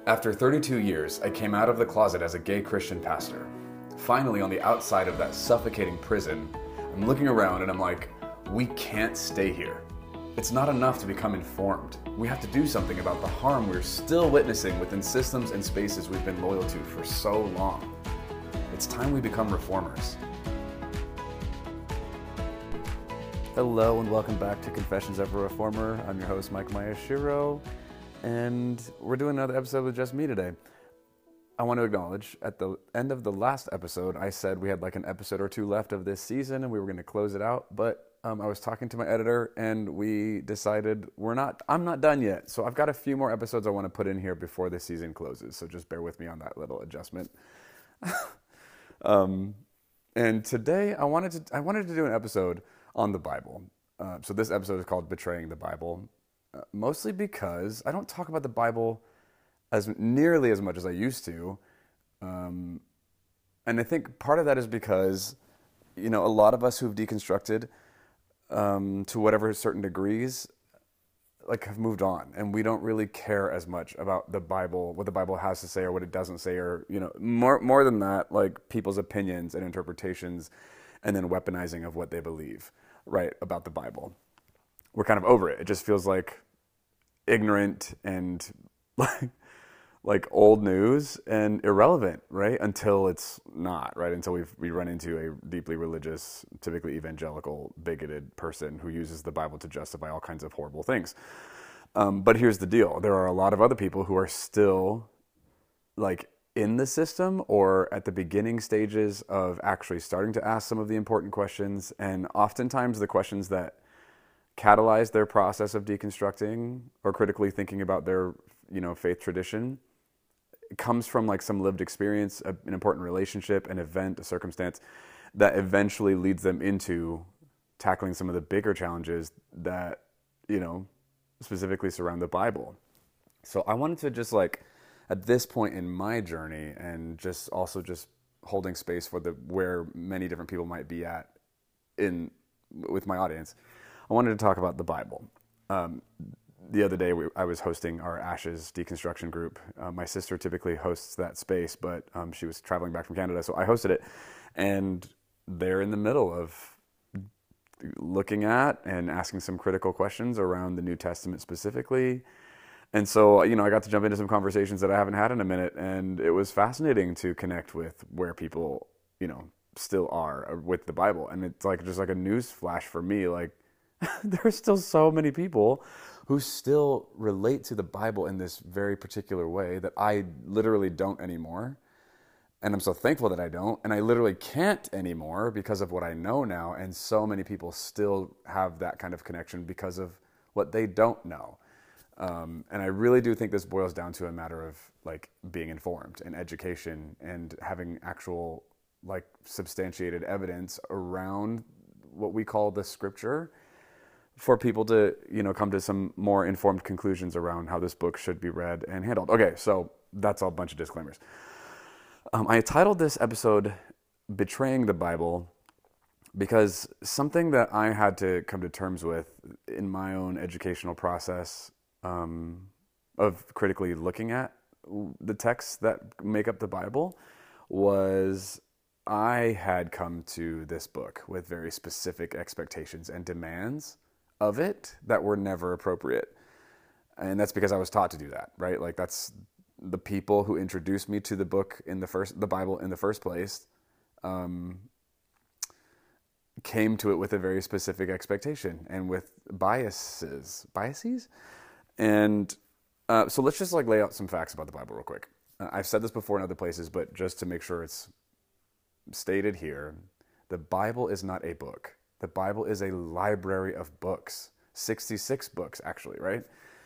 After 32 years, I came out of the closet as a gay Christian pastor. Finally, on the outside of that suffocating prison, I'm looking around and I'm like, we can't stay here. It's not enough to become informed. We have to do something about the harm we're still witnessing within systems and spaces we've been loyal to for so long. It's time we become reformers. Hello and welcome back to Confessions of a Reformer. I'm your host, Mike Mayashiro, and we're doing another episode with just me today. I want to acknowledge, at the end of the last episode, I said we had like an episode or two left of this season and we were going to close it out, but I was talking to my editor and we decided I'm not done yet. So I've got a few more episodes I want to put in here before the season closes. So just bear with me on that little adjustment. And today I wanted to do an episode on the Bible. So this episode is called Betraying the Bible, mostly because I don't talk about the Bible as nearly as much as I used to. And I think part of that is because, a lot of us who've deconstructed to whatever certain degrees, have moved on, and we don't really care as much about the Bible, what the Bible has to say or what it doesn't say, or, more than that, like people's opinions and interpretations and then weaponizing of what they believe, right, about the Bible. We're kind of over it. It just feels like ignorant and like old news and irrelevant, right? Until it's not, right? Until we run into a deeply religious, typically evangelical, bigoted person who uses the Bible to justify all kinds of horrible things. But here's the deal. There are a lot of other people who are still in the system or at the beginning stages of actually starting to ask some of the important questions. And oftentimes the questions that catalyze their process of deconstructing or critically thinking about their, faith tradition, it comes from some lived experience, an important relationship, an event, a circumstance that eventually leads them into tackling some of the bigger challenges that, specifically surround the Bible. So I wanted to just at this point in my journey and just holding space for where many different people might be at with my audience, I wanted to talk about the Bible. The other day, I was hosting our Ashes deconstruction group. My sister typically hosts that space, but she was traveling back from Canada, so I hosted it. And they're in the middle of looking at and asking some critical questions around the New Testament specifically. And so, I got to jump into some conversations that I haven't had in a minute, and it was fascinating to connect with where people, still are with the Bible. And it's just like a news flash for me, there's still so many people who still relate to the Bible in this very particular way that I literally don't anymore. And I'm so thankful that I don't. And I literally can't anymore because of what I know now. And so many people still have that kind of connection because of what they don't know. And I really do think this boils down to a matter of being informed and education and having actual substantiated evidence around what we call the scripture, for people to, come to some more informed conclusions around how this book should be read and handled. Okay, so that's a bunch of disclaimers. I titled this episode Betraying the Bible because something that I had to come to terms with in my own educational process of critically looking at the texts that make up the Bible was I had come to this book with very specific expectations and demands of it that were never appropriate. And that's because I was taught to do that, right? That's the people who introduced me to the book the Bible in the first place, came to it with a very specific expectation and with biases. And so let's just lay out some facts about the Bible real quick. I've said this before in other places, but just to make sure it's stated here, the Bible is not a book. The Bible is a library of books, 66 books actually, right?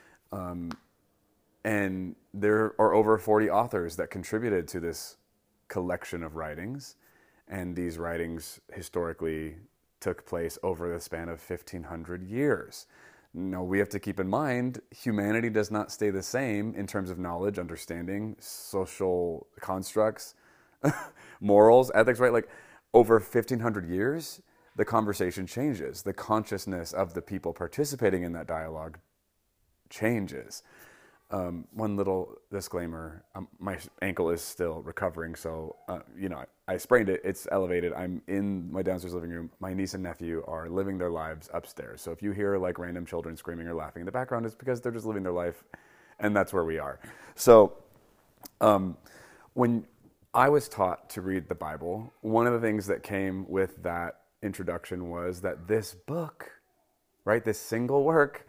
And there are over 40 authors that contributed to this collection of writings. And these writings historically took place over the span of 1,500 years. Now, we have to keep in mind, humanity does not stay the same in terms of knowledge, understanding, social constructs, morals, ethics, right? Over 1,500 years, the conversation changes. The consciousness of the people participating in that dialogue changes. One little disclaimer: my ankle is still recovering, so I sprained it. It's elevated. I'm in my downstairs living room. My niece and nephew are living their lives upstairs. So if you hear like random children screaming or laughing in the background, it's because they're just living their life, and that's where we are. So when I was taught to read the Bible, one of the things that came with that introduction was that this book, right, this single work,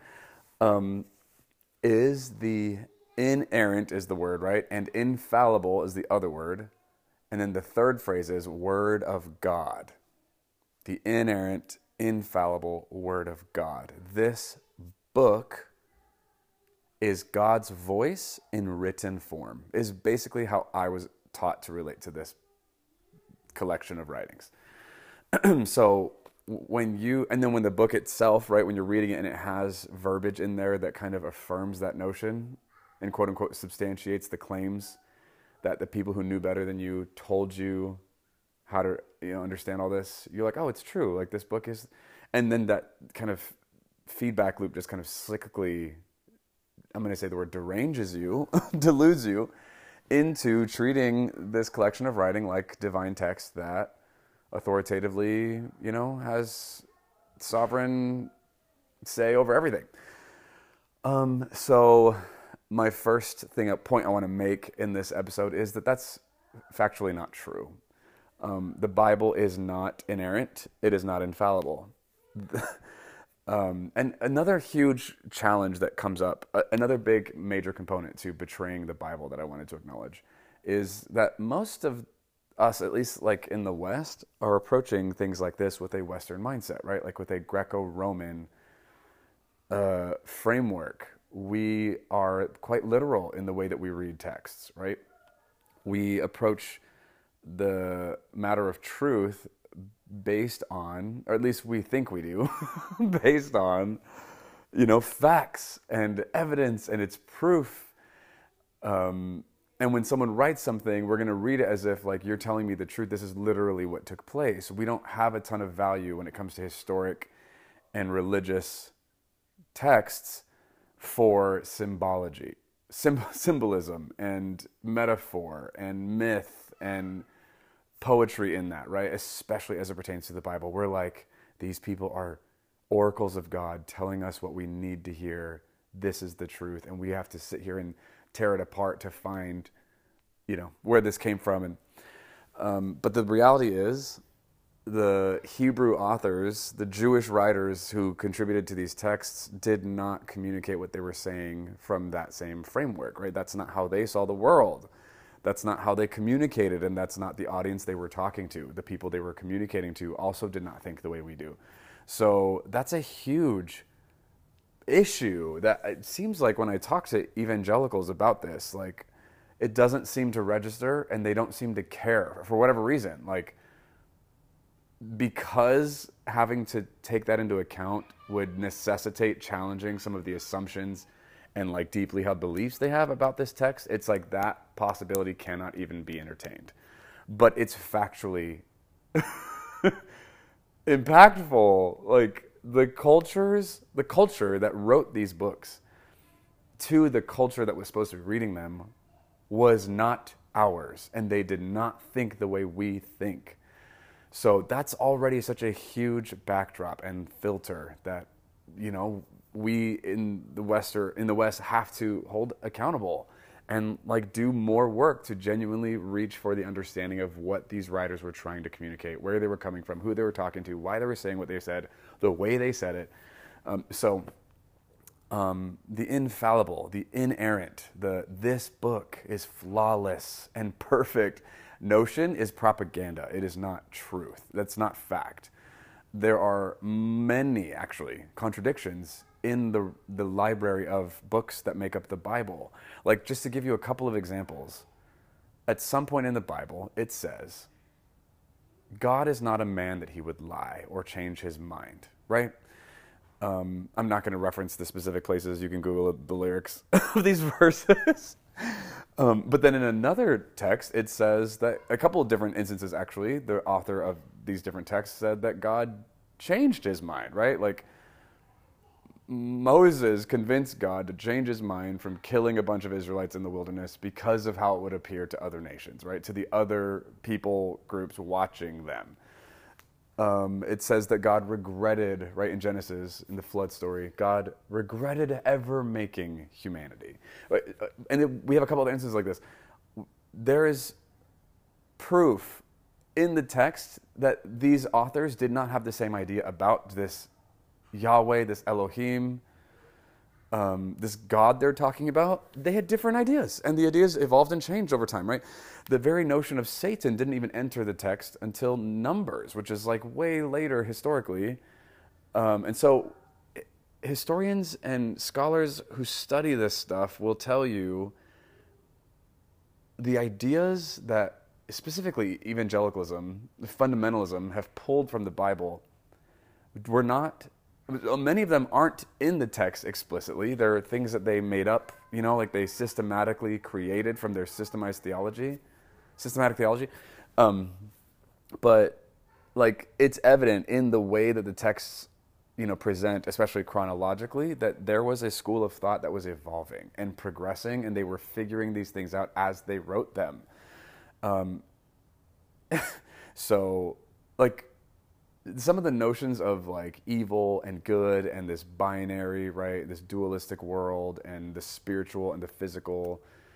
is the inerrant is the word, right? And infallible is the other word. And then the third phrase is Word of God. The inerrant, infallible Word of God. This book is God's voice in written form, is basically how I was taught to relate to this collection of writings. So when the book itself, right, when you're reading it and it has verbiage in there that kind of affirms that notion and quote unquote substantiates the claims that the people who knew better than you told you how to understand all this, you're like, oh, it's true. Like this book is, and then that kind of feedback loop just kind of cyclically, I'm going to say the word deranges you, deludes you into treating this collection of writing like divine text that authoritatively, has sovereign say over everything. So my first point I want to make in this episode is that that's factually not true. The Bible is not inerrant. It is not infallible. And another huge challenge that comes up, another big major component to betraying the Bible that I wanted to acknowledge, is that most of us, at least like in the West, are approaching things like this with a Western mindset, right? Like with a Greco-Roman framework. We are quite literal in the way that we read texts, right? We approach the matter of truth based on, or at least we think we do, based on, facts and evidence and its proof. And when someone writes something, we're going to read it as if, like, you're telling me the truth. This is literally what took place. We don't have a ton of value when it comes to historic and religious texts for symbology, symbolism and metaphor and myth and poetry in that, right? Especially as it pertains to the Bible. We're like, these people are oracles of God telling us what we need to hear. This is the truth. And we have to sit here and tear it apart to find, where this came from. And but the reality is, the Hebrew authors, the Jewish writers who contributed to these texts, did not communicate what they were saying from that same framework, right? That's not how they saw the world. That's not how they communicated, and that's not the audience they were talking to. The people they were communicating to also did not think the way we do. So that's a huge issue that it seems like when I talk to evangelicals about this, like, it doesn't seem to register and they don't seem to care for whatever reason. Like, because having to take that into account would necessitate challenging some of the assumptions and like deeply held beliefs they have about this text, it's like that possibility cannot even be entertained. But it's factually impactful. Like, the culture that wrote these books to the culture that was supposed to be reading them was not ours, and they did not think the way we think. So that's already such a huge backdrop and filter that, we in the West have to hold accountable and like do more work to genuinely reach for the understanding of what these writers were trying to communicate, where they were coming from, who they were talking to, why they were saying what they said, the way they said it. The infallible, the inerrant, this book is flawless and perfect notion is propaganda. It is not truth. That's not fact. There are many, actually, contradictions in the library of books that make up the Bible. Like, just to give you a couple of examples, at some point in the Bible, it says, God is not a man that he would lie or change his mind, right? I'm not going to reference the specific places. You can Google the lyrics of these verses. But then in another text, it says that a couple of different instances, actually, the author of these different texts said that God changed his mind, right? Like, Moses convinced God to change his mind from killing a bunch of Israelites in the wilderness because of how it would appear to other nations, right? To the other people groups watching them. It says that God regretted, right, in Genesis, in the flood story, God regretted ever making humanity. And we have a couple of instances like this. There is proof in the text that these authors did not have the same idea about this Yahweh, this Elohim, this God they're talking about. They had different ideas, and the ideas evolved and changed over time, right? The very notion of Satan didn't even enter the text until Numbers, which is like way later historically. And so historians and scholars who study this stuff will tell you the ideas that specifically evangelicalism, fundamentalism, have pulled from the Bible were not, many of them aren't in the text explicitly. There are things that they made up, like they systematically created from their systematic theology. But like it's evident in the way that the texts, present, especially chronologically, that there was a school of thought that was evolving and progressing, and they were figuring these things out as they wrote them. So, like, some of the notions of like evil and good and this binary, right, this dualistic world and the spiritual and the physical,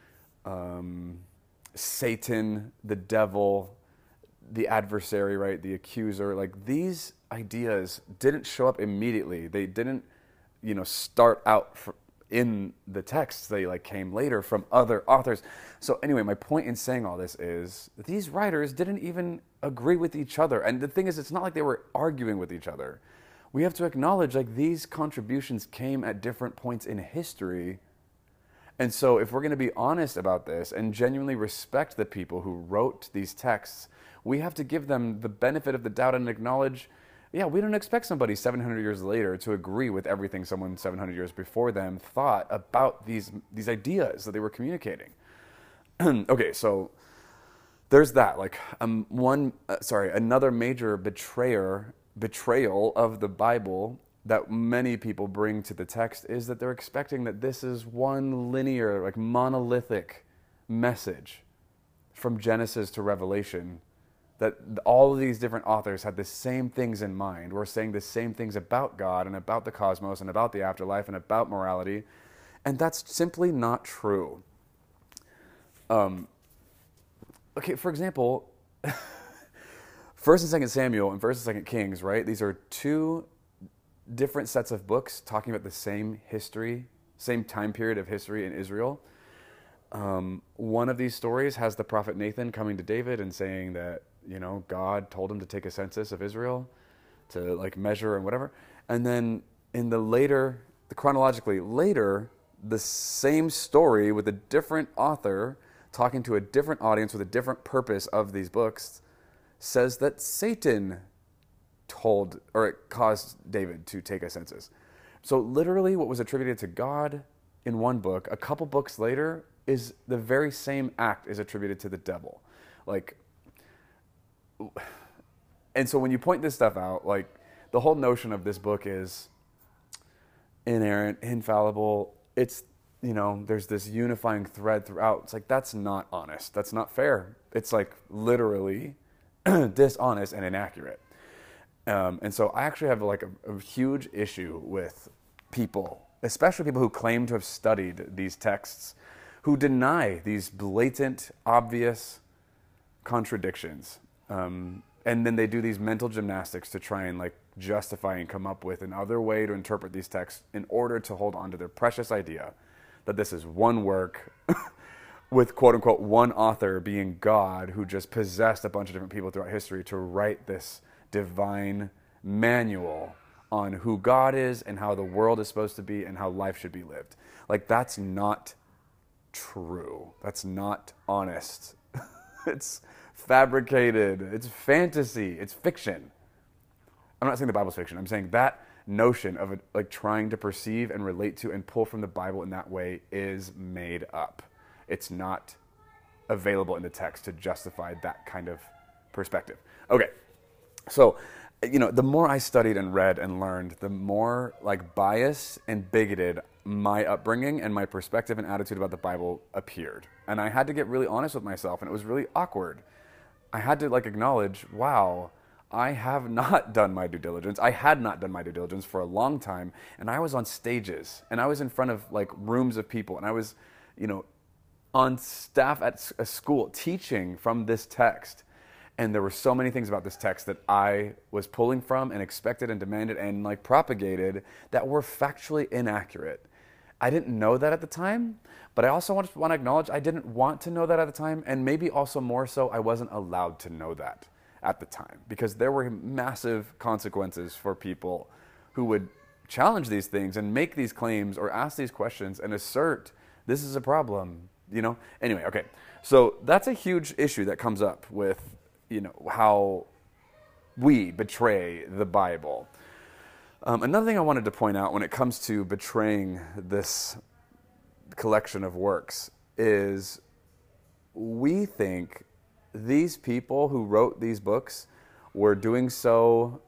Satan, the devil, the adversary, right, the accuser, like these ideas didn't show up immediately. They didn't, start out in the text. They like came later from other authors. So anyway, my point in saying all this is that these writers didn't even agree with each other. And the thing is, it's not like they were arguing with each other. We have to acknowledge like these contributions came at different points in history. And so if we're going to be honest about this and genuinely respect the people who wrote these texts, we have to give them the benefit of the doubt and acknowledge, we don't expect somebody 700 years later to agree with everything someone 700 years before them thought about these ideas that they were communicating. Okay, so there's that. Like another major betrayal of the Bible that many people bring to the text is that they're expecting that this is one linear, like monolithic message from Genesis to Revelation, that all of these different authors had the same things in mind. We're saying the same things about God and about the cosmos and about the afterlife and about morality, and that's simply not true. Okay, for example, 1st and 2nd Samuel and 1st and 2nd Kings, right? These are two different sets of books talking about the same history, same time period of history in Israel. One of these stories has the prophet Nathan coming to David and saying that, God told him to take a census of Israel to like measure and whatever. And then in chronologically later, the same story with a different author talking to a different audience with a different purpose of these books says that Satan caused David to take a census. So literally what was attributed to God in one book, a couple books later, is the very same act is attributed to the devil. And so when you point this stuff out, like the whole notion of this book is inerrant, infallible. It's, there's this unifying thread throughout. It's like, that's not honest. That's not fair. It's like literally dishonest and inaccurate. And so I actually have like a huge issue with people, especially people who claim to have studied these texts, who deny these blatant, obvious contradictions. And then they do these mental gymnastics to try and like justify and come up with another way to interpret these texts in order to hold on to their precious idea that this is one work with quote unquote one author being God who just possessed a bunch of different people throughout history to write this divine manual on who God is and how the world is supposed to be and how life should be lived. Like, that's not true. That's not honest. It's fabricated. It's fantasy. It's fiction. I'm not saying the Bible's fiction. I'm saying that notion of like trying to perceive and relate to and pull from the Bible in that way is made up. It's not available in the text to justify that kind of perspective. Okay, so The more I studied and read and learned, the more like biased and bigoted my upbringing and my perspective and attitude about the Bible appeared. And I had to get really honest with myself, and it was really awkward. I had to like acknowledge, wow, I have not done my due diligence. I had not done my due diligence for a long time, and I was on stages, and I was in front of like rooms of people, and I was, on staff at a school teaching from this text. And there were so many things about this text that I was pulling from and expected and demanded and like propagated that were factually inaccurate. I didn't know that at the time, but I also want to acknowledge I didn't want to know that at the time, and maybe also more so I wasn't allowed to know that at the time, because there were massive consequences for people who would challenge these things and make these claims or ask these questions and assert this is a problem, Anyway, okay. So that's a huge issue that comes up with how we betray the Bible. Another thing I wanted to point out when it comes to betraying this collection of works is we think these people who wrote these books were doing so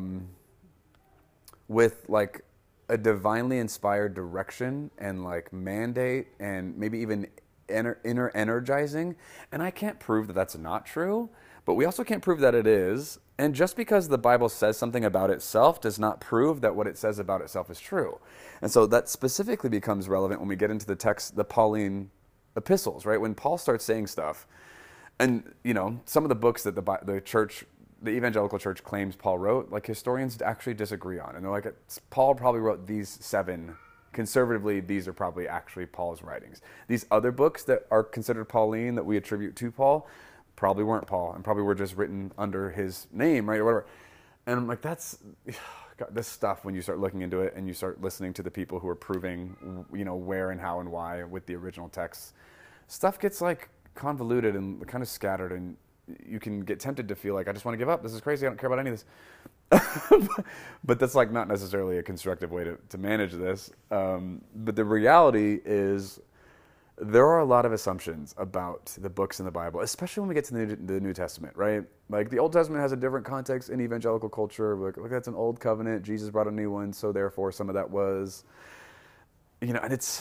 with like a divinely inspired direction and like mandate and maybe even inner energizing. And I can't prove that that's not true. But we also can't prove that it is. And just because the Bible says something about itself does not prove that what it says about itself is true. And so that specifically becomes relevant when we get into the text, the Pauline epistles, right? When Paul starts saying stuff, and some of the books that the church, the evangelical church claims Paul wrote, like historians actually disagree on. And they're like, Paul probably wrote these 7. Conservatively, these are probably actually Paul's writings. These other books that are considered Pauline that we attribute to Paul probably weren't Paul, and probably were just written under his name, right, or whatever. And I'm like, that's God, this stuff. When you start looking into it and you start listening to the people who are proving, where and how and why with the original texts, stuff gets like convoluted and kind of scattered, and you can get tempted to feel like I just want to give up. This is crazy. I don't care about any of this. But that's like not necessarily a constructive way to manage this. But the reality is, there are a lot of assumptions about the books in the Bible, especially when we get to the New Testament, right? Like the Old Testament has a different context in evangelical culture. Like that's an old covenant. Jesus brought a new one, so therefore some of that was, and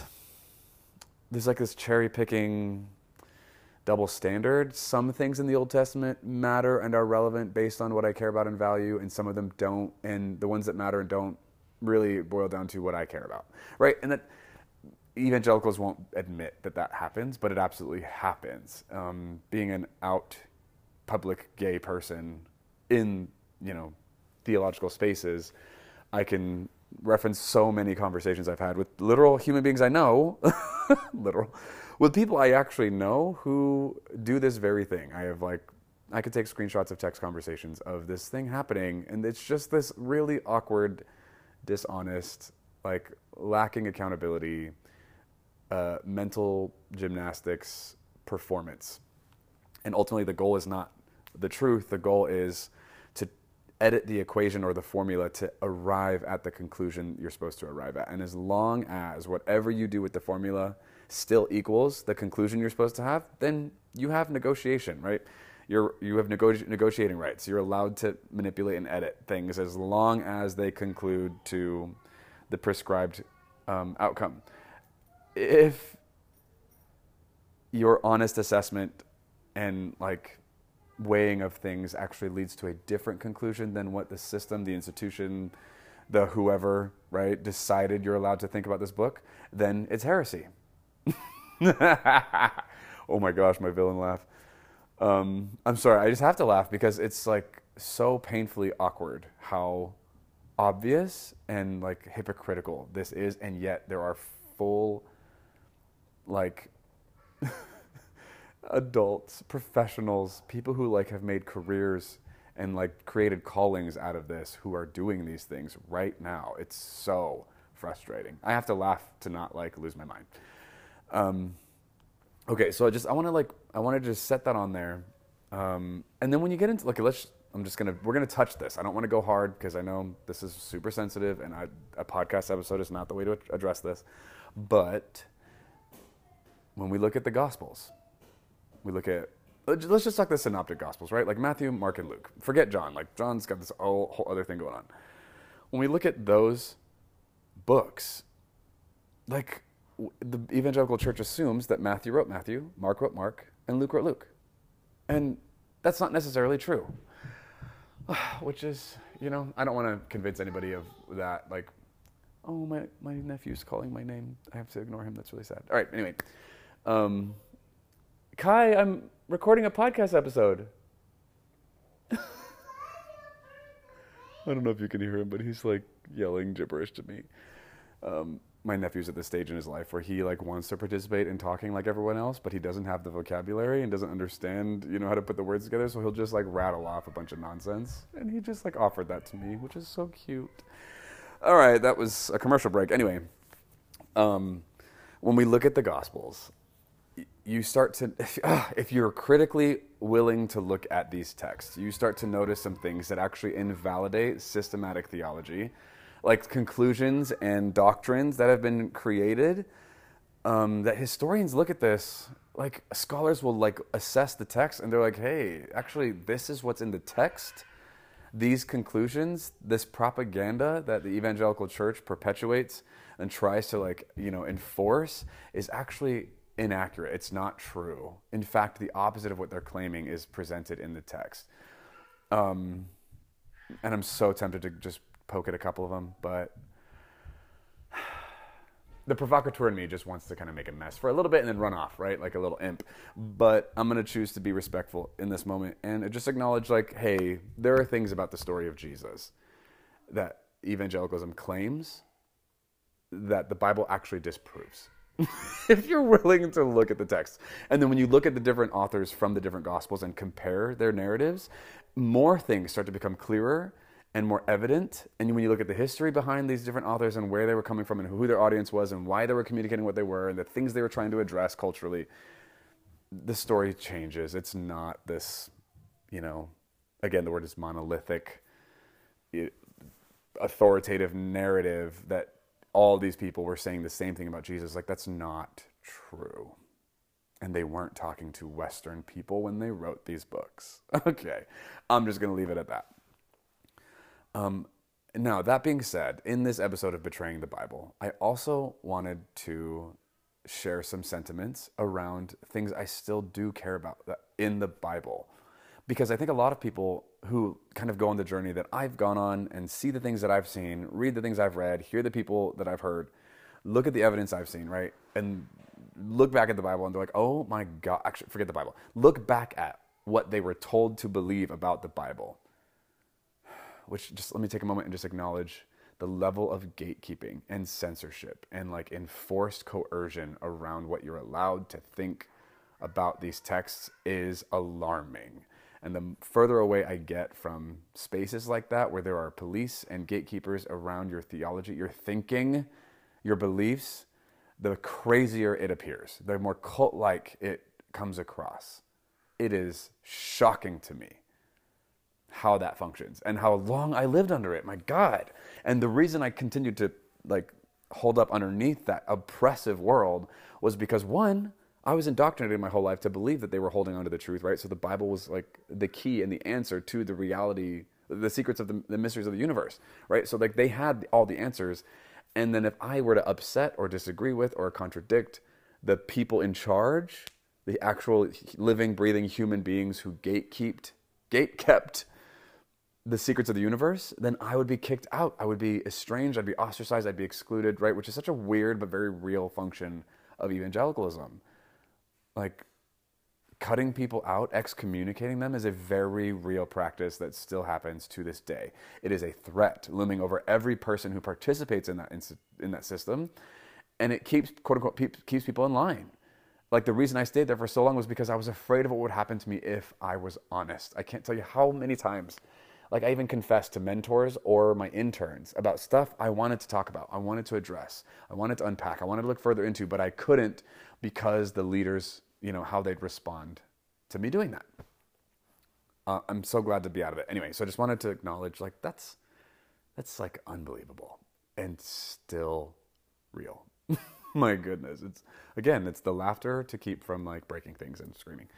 there's like this cherry picking double standard. Some things in the Old Testament matter and are relevant based on what I care about and value, and some of them don't. And the ones that matter and don't really boil down to what I care about, right? And that evangelicals won't admit that happens, but it absolutely happens. Being an out public gay person in, theological spaces, I can reference so many conversations I've had with literal human beings I know, with people I actually know who do this very thing. I could take screenshots of text conversations of this thing happening, and it's just this really awkward, dishonest, like lacking accountability, mental gymnastics performance. And ultimately the goal is not the truth. The goal is to edit the equation or the formula to arrive at the conclusion you're supposed to arrive at. And as long as whatever you do with the formula still equals the conclusion you're supposed to have, then you have negotiation, right? You have negotiating rights. You're allowed to manipulate and edit things as long as they conclude to the prescribed outcome. If your honest assessment and like weighing of things actually leads to a different conclusion than what the system, the institution, the whoever, right, decided you're allowed to think about this book, then it's heresy. Oh my gosh, my villain laugh. I'm sorry, I just have to laugh because it's like so painfully awkward how obvious and like hypocritical this is, and yet there are full like adults, professionals, people who like have made careers and like created callings out of this who are doing these things right now. It's so frustrating. I have to laugh to not like lose my mind. Okay, so I wanted to just set that on there. And then when you get into we're gonna touch this. I don't want to go hard because I know this is super sensitive and a podcast episode is not the way to address this. But when we look at the Gospels, we look at let's just talk the synoptic gospels, right? Like Matthew, Mark, and Luke. Forget John. Like John's got this whole other thing going on. When we look at those books, like the evangelical church assumes that Matthew wrote Matthew, Mark wrote Mark, and Luke wrote Luke. And that's not necessarily true. Which is, I don't want to convince anybody of that. Like, oh, my nephew's calling my name. I have to ignore him. That's really sad. All right, anyway. Kai, I'm recording a podcast episode. I don't know if you can hear him, but he's like yelling gibberish to me. My nephew's at this stage in his life where he like wants to participate in talking like everyone else, but he doesn't have the vocabulary and doesn't understand, how to put the words together. So he'll just like rattle off a bunch of nonsense. And he just like offered that to me, which is so cute. All right, that was a commercial break. Anyway, when we look at the Gospels, you start to, if you're critically willing to look at these texts, you start to notice some things that actually invalidate systematic theology, like conclusions and doctrines that have been created, that historians look at this, like scholars will like assess the text and they're like, hey, actually this is what's in the text. These conclusions, this propaganda that the evangelical church perpetuates and tries to enforce is actually inaccurate. It's not true. In fact, the opposite of what they're claiming is presented in the text. And I'm so tempted to just poke at a couple of them, but the provocateur in me just wants to kind of make a mess for a little bit and then run off, right? Like a little imp. But I'm going to choose to be respectful in this moment and just acknowledge like, hey, there are things about the story of Jesus that evangelicalism claims that the Bible actually disproves. If you're willing to look at the text. And then when you look at the different authors from the different Gospels and compare their narratives, more things start to become clearer and more evident. And when you look at the history behind these different authors and where they were coming from and who their audience was and why they were communicating what they were and the things they were trying to address culturally, the story changes. It's not this, again, the word is monolithic, authoritative narrative that all these people were saying the same thing about Jesus. Like, that's not true. And they weren't talking to Western people when they wrote these books. Okay, I'm just going to leave it at that. Now, that being said, in this episode of Betraying the Bible, I also wanted to share some sentiments around things I still do care about in the Bible. Because I think a lot of people who kind of go on the journey that I've gone on and see the things that I've seen, read the things I've read, hear the people that I've heard, look at the evidence I've seen, right? And look back at the Bible and they're like, oh my God, actually, forget the Bible. Look back at what they were told to believe about the Bible. Which, just let me take a moment and just acknowledge the level of gatekeeping and censorship and like enforced coercion around what you're allowed to think about these texts is alarming. And the further away I get from spaces like that, where there are police and gatekeepers around your theology, your thinking, your beliefs, the crazier it appears, the more cult-like it comes across. It is shocking to me how that functions and how long I lived under it. My God. And the reason I continued to hold up underneath that oppressive world was because, one, I was indoctrinated my whole life to believe that they were holding on to the truth, right? So the Bible was like the key and the answer to the reality, the secrets of the mysteries of the universe, right? So they had all the answers. And then if I were to upset or disagree with or contradict the people in charge, the actual living, breathing human beings who gate-kept the secrets of the universe, then I would be kicked out. I would be estranged. I'd be ostracized. I'd be excluded, right? Which is such a weird but very real function of evangelicalism. Like, cutting people out, excommunicating them is a very real practice that still happens to this day. It is a threat looming over every person who participates in that system, and it keeps, quote unquote, keeps people in line. Like, the reason I stayed there for so long was because I was afraid of what would happen to me if I was honest. I can't tell you how many times, like, I even confessed to mentors or my interns about stuff I wanted to talk about, I wanted to address, I wanted to unpack, I wanted to look further into, but I couldn't because the leaders, how they'd respond to me doing that. I'm so glad to be out of it. Anyway, so I just wanted to acknowledge, like, that's like unbelievable and still real. My goodness. It's the laughter to keep from like breaking things and screaming.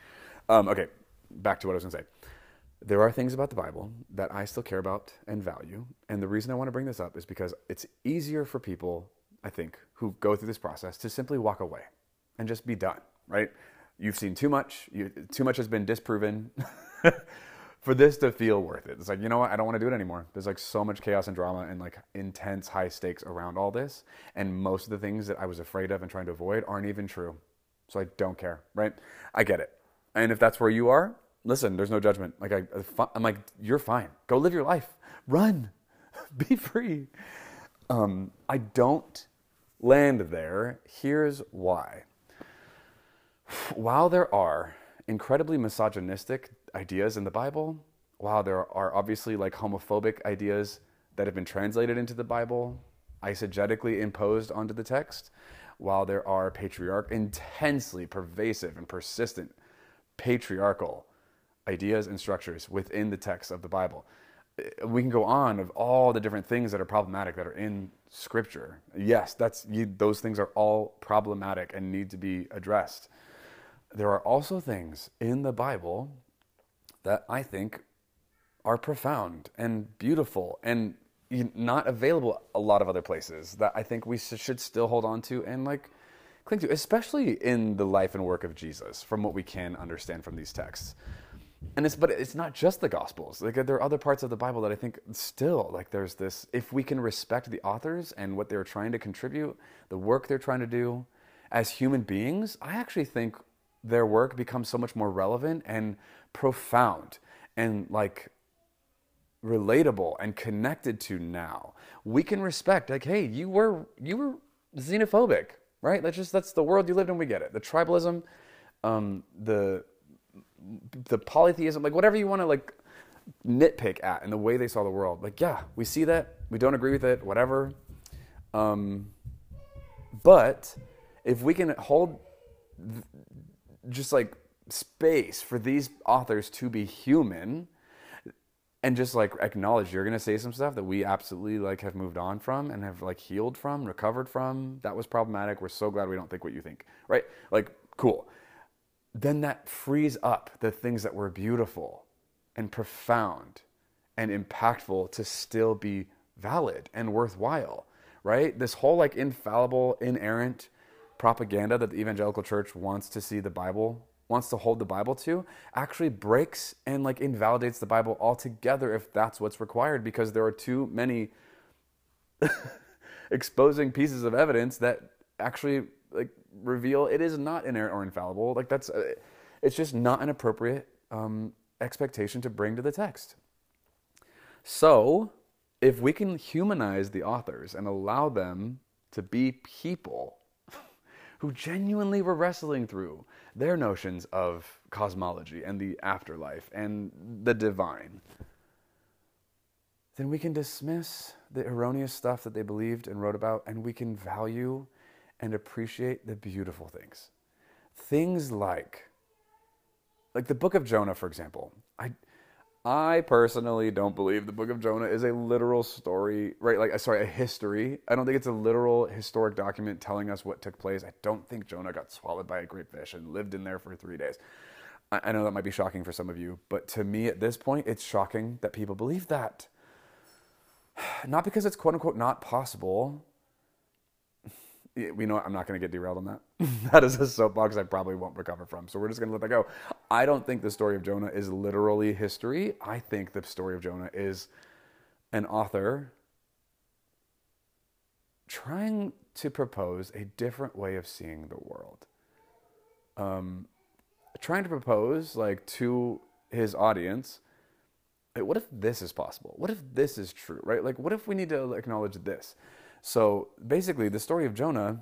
Okay, back to what I was going to say. There are things about the Bible that I still care about and value. And the reason I want to bring this up is because it's easier for people, I think, who go through this process to simply walk away and just be done, right? You've seen too much. Too much has been disproven for this to feel worth it. It's like, you know what? I don't want to do it anymore. There's like so much chaos and drama and like intense high stakes around all this. And most of the things that I was afraid of and trying to avoid aren't even true. So I don't care, right? I get it. And if that's where you are, listen, there's no judgment. Like I'm like, you're fine. Go live your life. Run. Be free. I don't land there. Here's why. While there are incredibly misogynistic ideas in the Bible, while there are obviously like homophobic ideas that have been translated into the Bible, eisegetically imposed onto the text, while there are intensely pervasive and persistent patriarchal ideas and structures within the text of the Bible. We can go on of all the different things that are problematic that are in Scripture. Yes, those things are all problematic and need to be addressed. There are also things in the Bible that I think are profound and beautiful and not available a lot of other places that I think we should still hold on to and like cling to, especially in the life and work of Jesus, from what we can understand from these texts. But it's not just the Gospels. Like there are other parts of the Bible that I think still, like there's this, if we can respect the authors and what they're trying to contribute, the work they're trying to do as human beings, I actually think their work becomes so much more relevant and profound and like relatable and connected to now. We can respect, like, hey, you were xenophobic, right? That's the world you lived in. We get it. The tribalism, the polytheism, like whatever you want to like nitpick at and the way they saw the world. Like, yeah, we see that. We don't agree with it, whatever. But if we can hold just like space for these authors to be human and just like acknowledge you're going to say some stuff that we absolutely like have moved on from and have like healed from, recovered from, that was problematic. We're so glad we don't think what you think, right? Like, cool. Then that frees up the things that were beautiful and profound and impactful to still be valid and worthwhile, right? This whole like infallible, inerrant propaganda that the evangelical church wants to see the Bible, wants to hold the Bible to, actually breaks and like invalidates the Bible altogether if that's what's required, because there are too many exposing pieces of evidence that actually like reveal it is not inerrant or infallible. Like it's just not an appropriate expectation to bring to the text. So if we can humanize the authors and allow them to be people who genuinely were wrestling through their notions of cosmology and the afterlife and the divine, then we can dismiss the erroneous stuff that they believed and wrote about, and we can value and appreciate the beautiful things. Things like the book of Jonah, for example. I personally don't believe the book of Jonah is a literal story, right? A history. I don't think it's a literal historic document telling us what took place. I don't think Jonah got swallowed by a great fish and lived in there for 3 days. I know that might be shocking for some of you, but to me at this point, it's shocking that people believe that. Not because it's quote unquote not possible. We know I'm not going to get derailed on that. That is a soapbox I probably won't recover from. So we're just going to let that go. I don't think the story of Jonah is literally history. I think the story of Jonah is an author trying to propose a different way of seeing the world. Trying to propose to his audience, what if this is possible? What if this is true, right? Like, what if we need to acknowledge this? So basically, the story of Jonah,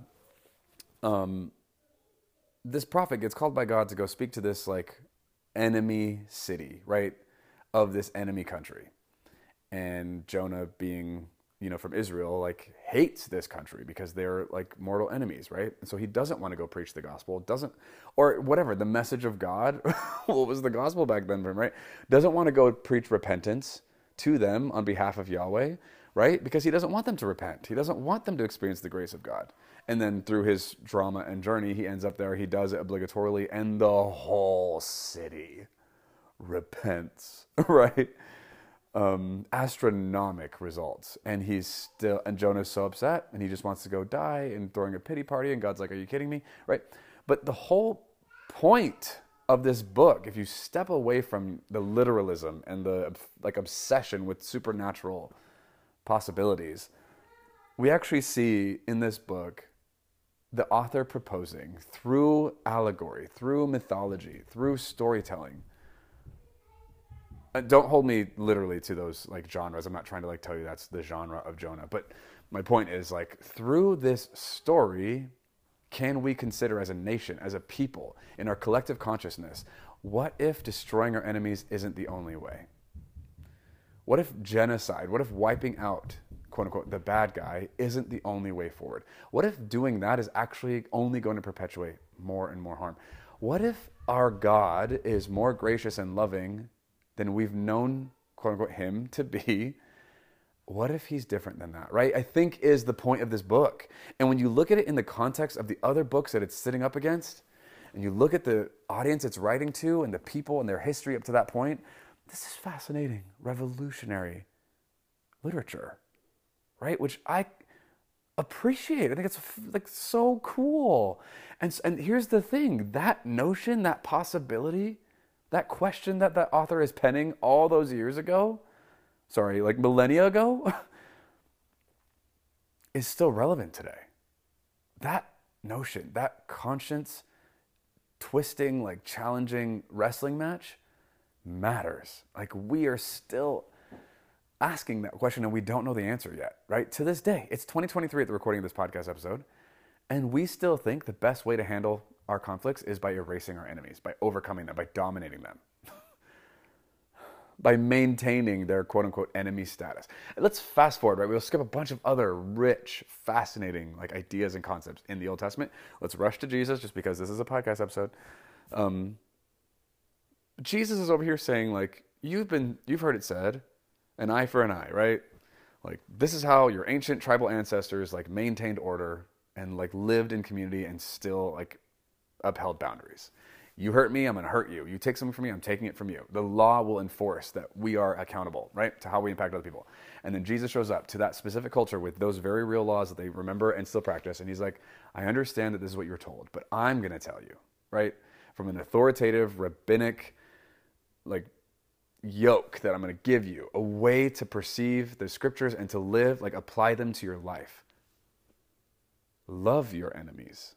this prophet gets called by God to go speak to this enemy city, right, of this enemy country. And Jonah, being, from Israel, hates this country because they're mortal enemies, right? And so he doesn't want to go preach the gospel, or whatever, the message of God. What was the gospel back then for him, right? Doesn't want to go preach repentance to them on behalf of Yahweh, right? Because he doesn't want them to repent. He doesn't want them to experience the grace of God. And then through his drama and journey, he ends up there. He does it obligatorily, and the whole city repents, right? Astronomic results. And Jonah's so upset, and he just wants to go die and throwing a pity party. And God's like, are you kidding me? Right? But the whole point of this book, if you step away from the literalism and the like obsession with supernatural possibilities, we actually see in this book the author proposing through allegory, through mythology, through storytelling. Don't hold me literally to those like genres. I'm not trying to like tell you that's the genre of Jonah, but my point is like through this story, can we consider as a nation, as a people, in our collective consciousness, what if destroying our enemies isn't the only way? What if genocide, what if wiping out, quote unquote, the bad guy isn't the only way forward? What if doing that is actually only going to perpetuate more and more harm? What if our God is more gracious and loving than we've known, quote unquote, him to be? What if he's different than that, right? I think is the point of this book. And when you look at it in the context of the other books that it's sitting up against, and you look at the audience it's writing to and the people and their history up to that point, this is fascinating, revolutionary literature, right? Which I appreciate. I think it's like so cool. And here's the thing, that notion, that possibility, that question that the author is penning all those years ago, like millennia ago, is still relevant today. That notion, that conscience twisting, like challenging wrestling match matters. Like we are still asking that question and we don't know the answer yet, right? To this day, it's 2023 at the recording of this podcast episode, and we still think the best way to handle our conflicts is by erasing our enemies, by overcoming them, by dominating them, by maintaining their quote-unquote enemy status. Let's fast forward, right? We'll skip a bunch of other rich, fascinating like ideas and concepts in the Old Testament. Let's rush to Jesus just because this is a podcast episode. Jesus is over here saying like, you've heard it said, an eye for an eye, right? Like this is how your ancient tribal ancestors like maintained order and like lived in community and still like upheld boundaries. You hurt me, I'm going to hurt you. You take something from me, I'm taking it from you. The law will enforce that we are accountable, right, to how we impact other people. And then Jesus shows up to that specific culture with those very real laws that they remember and still practice. And he's like, I understand that this is what you're told, but I'm going to tell you, right, from an authoritative, rabbinic, like yoke that I'm going to give you, a way to perceive the scriptures and to live, like apply them to your life. Love your enemies.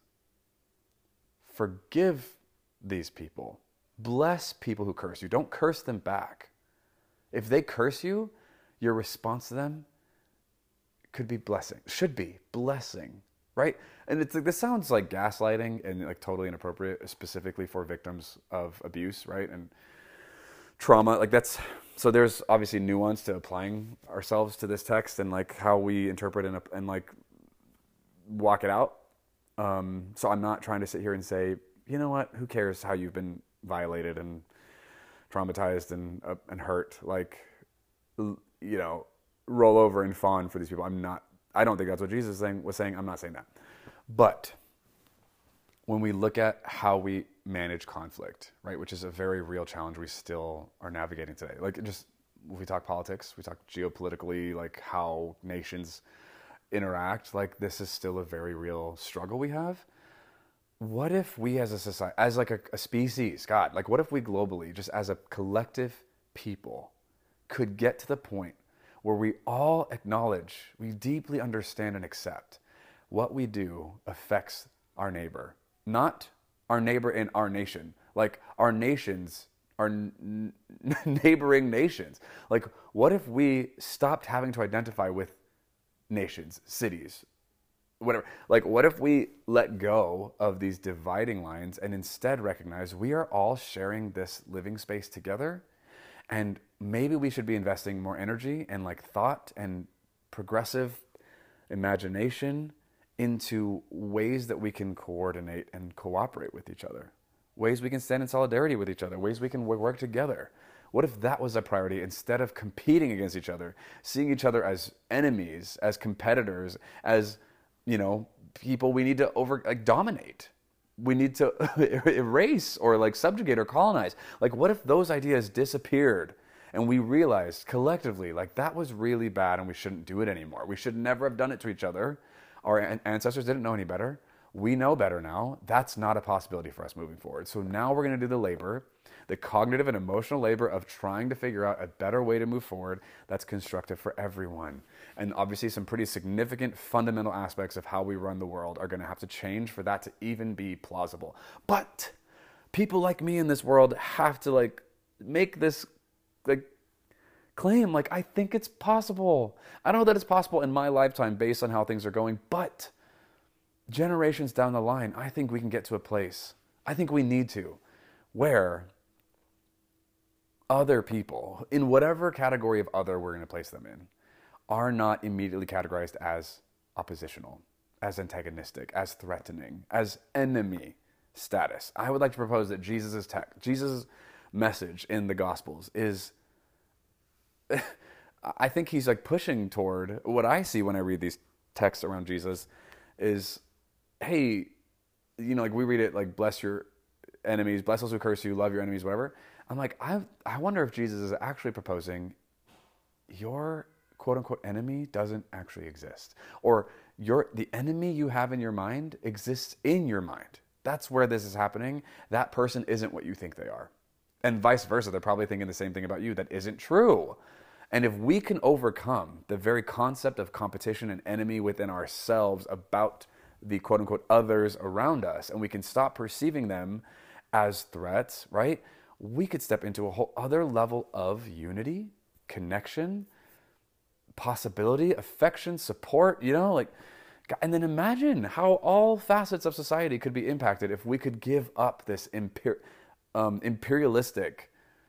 Forgive these people. Bless people who curse you. Don't curse them back. If they curse you, your response to them could be blessing. Should be blessing, right? And it's like, this sounds like gaslighting and like totally inappropriate, specifically for victims of abuse, right? And trauma, like that's, so there's obviously nuance to applying ourselves to this text and like how we interpret and like walk it out. So I'm not trying to sit here and say, you know what, who cares how you've been violated and traumatized and hurt, like, you know, roll over and fawn for these people. I don't think that's what Jesus was saying. I'm not saying that. But when we look at how we manage conflict, right, which is a very real challenge we still are navigating today. Like just, we talk politics, we talk geopolitically, like how nations interact, like this is still a very real struggle we have. What if we as a society, as like a species, God, like what if we globally, just as a collective people, could get to the point where we all acknowledge, we deeply understand and accept what we do affects our neighbor, not our neighbor in our nation, like our nations, our neighboring nations. Like what if we stopped having to identify with nations, cities, whatever. Like, what if we let go of these dividing lines and instead recognize we are all sharing this living space together, and maybe we should be investing more energy and like thought and progressive imagination into ways that we can coordinate and cooperate with each other, ways we can stand in solidarity with each other, ways we can work together. What if that was a priority instead of competing against each other, seeing each other as enemies, as competitors, as, you know, people we need to dominate. We need to erase or subjugate or colonize. What if those ideas disappeared and we realized collectively that was really bad and we shouldn't do it anymore. We should never have done it to each other. Our ancestors didn't know any better. We know better now. That's not a possibility for us moving forward. So now we're going to do the labor, the cognitive and emotional labor of trying to figure out a better way to move forward that's constructive for everyone. And obviously some pretty significant fundamental aspects of how we run the world are going to have to change for that to even be plausible. But people like me in this world have to make this claim, I think it's possible. I don't know that it's possible in my lifetime based on how things are going, but generations down the line, I think we can get to a place, I think we need to, where other people, in whatever category of other we're going to place them in, are not immediately categorized as oppositional, as antagonistic, as threatening, as enemy status. I would like to propose that Jesus' message in the Gospels is, I think he's pushing toward, what I see when I read these texts around Jesus is, hey, we read it bless your enemies, bless those who curse you, love your enemies, whatever. I'm I wonder if Jesus is actually proposing your quote unquote enemy doesn't actually exist. Or the enemy you have in your mind exists in your mind. That's where this is happening. That person isn't what you think they are. And vice versa. They're probably thinking the same thing about you. That isn't true. And if we can overcome the very concept of competition and enemy within ourselves about the quote unquote others around us, and we can stop perceiving them as threats, right? We could step into a whole other level of unity, connection, possibility, affection, support, and then imagine how all facets of society could be impacted if we could give up this imperialistic,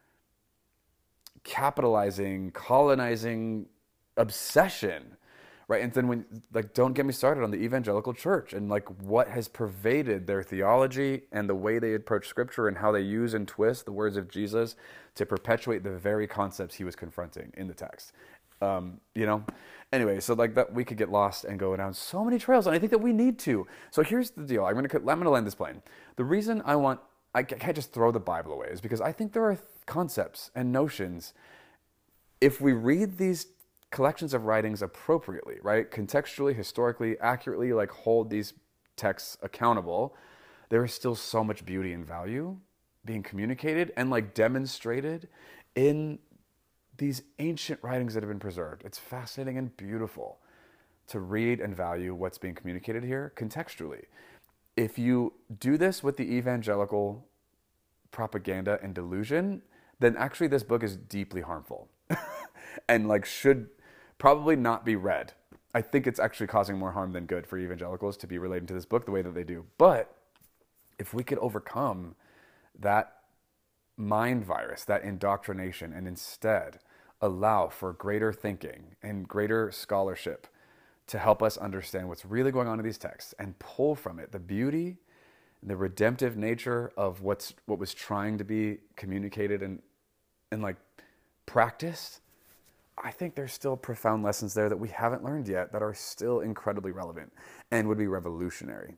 capitalizing, colonizing obsession, right? And then when, don't get me started on the evangelical church and what has pervaded their theology and the way they approach scripture and how they use and twist the words of Jesus to perpetuate the very concepts he was confronting in the text. Anyway, so that we could get lost and go down so many trails, and I think that we need to. So here's the deal. I'm gonna land this plane. The reason I can't just throw the Bible away is because I think there are concepts and notions, if we read these collections of writings appropriately, right, contextually, historically, accurately, hold these texts accountable, there is still so much beauty and value being communicated and demonstrated in these ancient writings that have been preserved. It's fascinating and beautiful to read and value what's being communicated here contextually. If you do this with the evangelical propaganda and delusion, then actually this book is deeply harmful and should probably not be read. I think it's actually causing more harm than good for evangelicals to be relating to this book the way that they do. But if we could overcome that mind virus, that indoctrination, and instead allow for greater thinking and greater scholarship to help us understand what's really going on in these texts and pull from it the beauty and the redemptive nature of what was trying to be communicated and practiced, I think there's still profound lessons there that we haven't learned yet that are still incredibly relevant and would be revolutionary.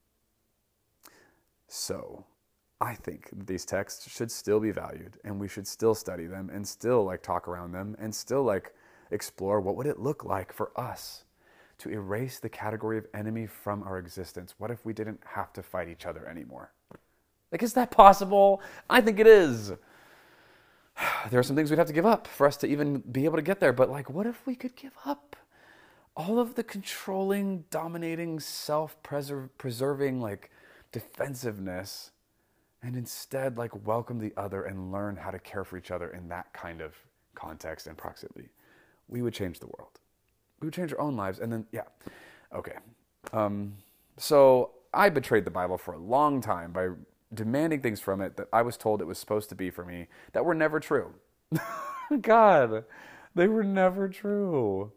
So I think these texts should still be valued, and we should still study them and still talk around them and still explore what would it look like for us to erase the category of enemy from our existence. What if we didn't have to fight each other anymore? Is that possible? I think it is. There are some things we'd have to give up for us to even be able to get there. But what if we could give up all of the controlling, dominating, self-preserving, defensiveness, and instead welcome the other and learn how to care for each other in that kind of context and proximity? We would change the world. We would change our own lives. And then, yeah. Okay. So I betrayed the Bible for a long time by demanding things from it that I was told it was supposed to be for me that were never true. God, they were never true.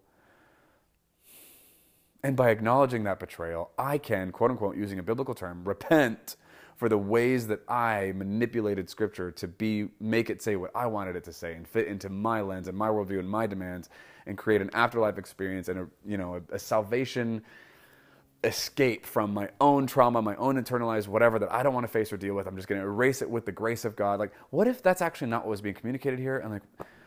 And by acknowledging that betrayal, I can, quote unquote, using a biblical term, repent for the ways that I manipulated scripture to make it say what I wanted it to say and fit into my lens and my worldview and my demands and create an afterlife experience and a salvation escape from my own trauma, my own internalized whatever that I don't want to face or deal with. I'm just going to erase it with the grace of God. Like, what if that's actually not what was being communicated here? And like,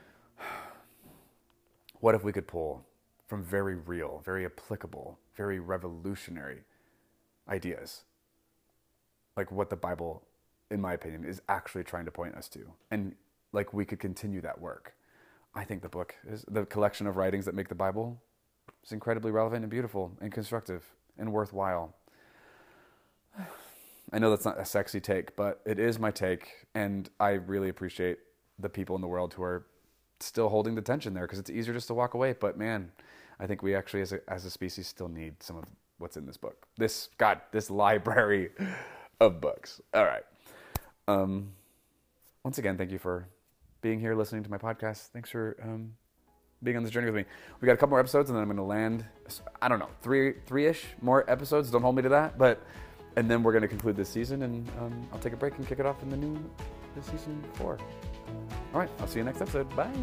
what if we could pull from very real, very applicable, very revolutionary ideas, like what the Bible, in my opinion, is actually trying to point us to, and like we could continue that work. I think the book is the collection of writings that make the Bible is incredibly relevant and beautiful and constructive and worthwhile. I know that's not a sexy take, but it is my take, and I really appreciate the people in the world who are still holding the tension there, because it's easier just to walk away. But man, I think we actually as a species still need some of what's in this book. This library of books. All right. Once again, thank you for being here, listening to my podcast. Thanks for being on this journey with me. We got a couple more episodes, and then I'm going to land, I don't know, three-ish more episodes. Don't hold me to that. And then we're going to conclude this season, and I'll take a break and kick it off in the season 4. All right, I'll see you next episode. Bye.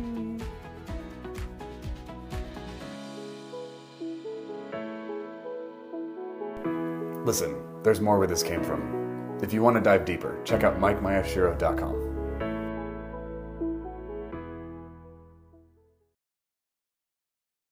Listen, there's more where this came from. If you want to dive deeper, check out MikeMayashiro.com.